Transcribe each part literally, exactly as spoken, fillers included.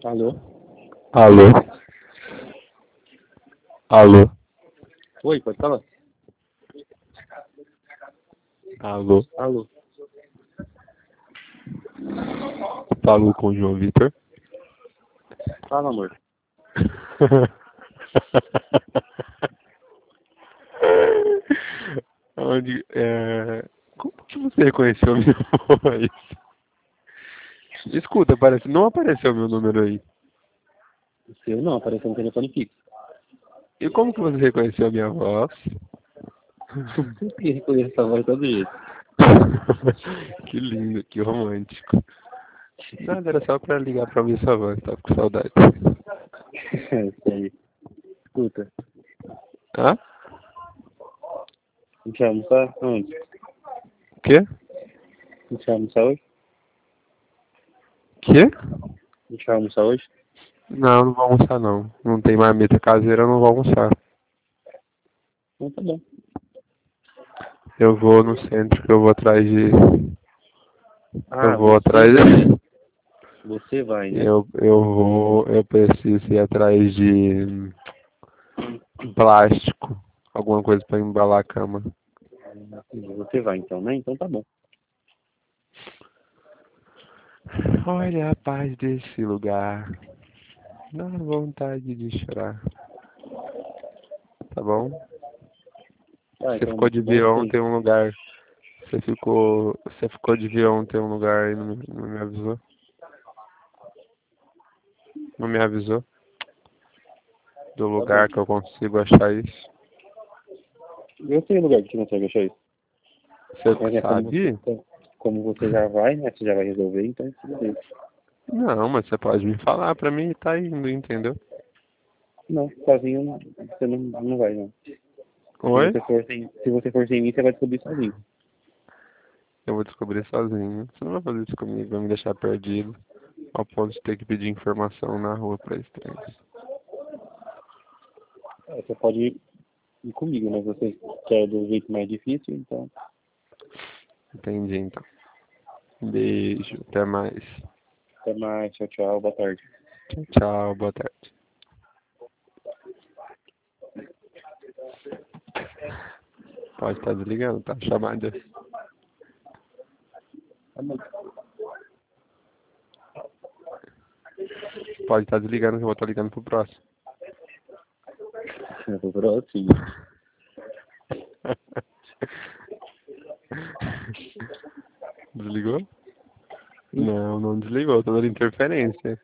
Alô? Alô? Alô? Oi, pode falar? Alô? Alô? Falo com o João Vitor. Fala, amor. Onde, é... Como que você reconheceu minha voz? Escuta, parece... não apareceu meu número aí. O seu não, apareceu no telefone fixo. E como que você reconheceu a minha voz? Eu reconheço essa voz todo jeito. Que lindo, que romântico. Nada, era só pra ligar pra ouvir sua voz, tava com saudade. É isso aí. Escuta, Hã? a gente vai almoçar onde? O quê? A gente vai almoçar hoje? Quê? A gente vai almoçar hoje? Não, não vou almoçar não. Não tem marmita caseira, eu não vou almoçar. Então tá bom. Eu vou no centro, que eu vou atrás de... Eu Ah, vou você atrás vai. de... Você vai, né? Eu, eu vou... Eu preciso ir atrás de plástico. Alguma coisa pra embalar a cama. Você vai então, né? Então tá bom. Olha a paz desse lugar. Dá vontade de chorar. Tá bom? Ah, Você então ficou de bom ver sim. ontem um lugar. Você ficou. Você ficou de ver ontem um lugar e não, me- não me avisou? Não me avisou? Do Tá bom. lugar que eu consigo achar isso? Eu sei o lugar que você consegue achar isso. Mas Você é como você, sabe? como você já vai, né? Você já vai resolver, então tudo bem. Não, mas você pode me falar pra mim e tá indo, entendeu? Não, sozinho não, você não, não vai, não. Se Oi? você for sem, se você for sem mim, você vai descobrir sozinho. Eu vou descobrir sozinho. Você não vai fazer isso comigo, vai me deixar perdido. Ao ponto de ter que pedir informação na rua pra estranhos. É, você pode ir, ir comigo, mas você quer do jeito mais difícil, então Entendi, então. Beijo, até mais. até mais, tchau, tchau, boa tarde. Tchau, tchau, boa tarde. Pode estar desligando, tá? Chamada. Tá bom. Pode estar desligando que eu vou estar ligando pro próximo. Eu vou pro outro, sim. Desligou? Não, não desligou, tô dando interferência.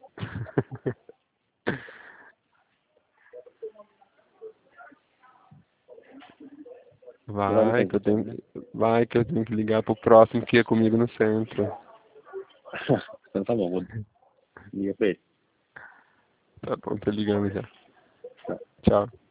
Você vai no Vai que centro, eu então, tenho né? que, vai que eu tenho que ligar pro próximo que é comigo no centro. Então tá bom, vou ligar pra ele. Tá bom, tô ligando já. Tchau.